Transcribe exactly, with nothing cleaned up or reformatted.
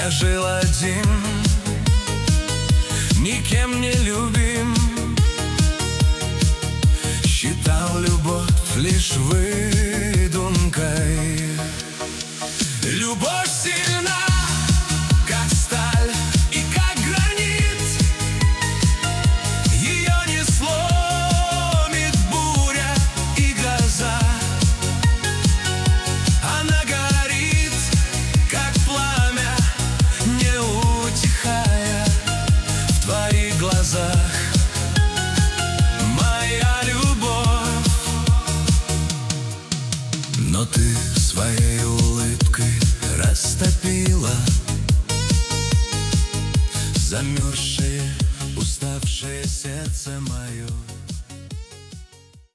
Я жил один, никем не любим, считал любовь лишь выдумкой. Любовь сильна, как сталь и как гранит, ее не сломит буря и гроза. Она горит, как пламя, не утихая в твоих глазах. Моя любовь, но ты своей улыбкой растопила замерзшее, уставшее сердце мое.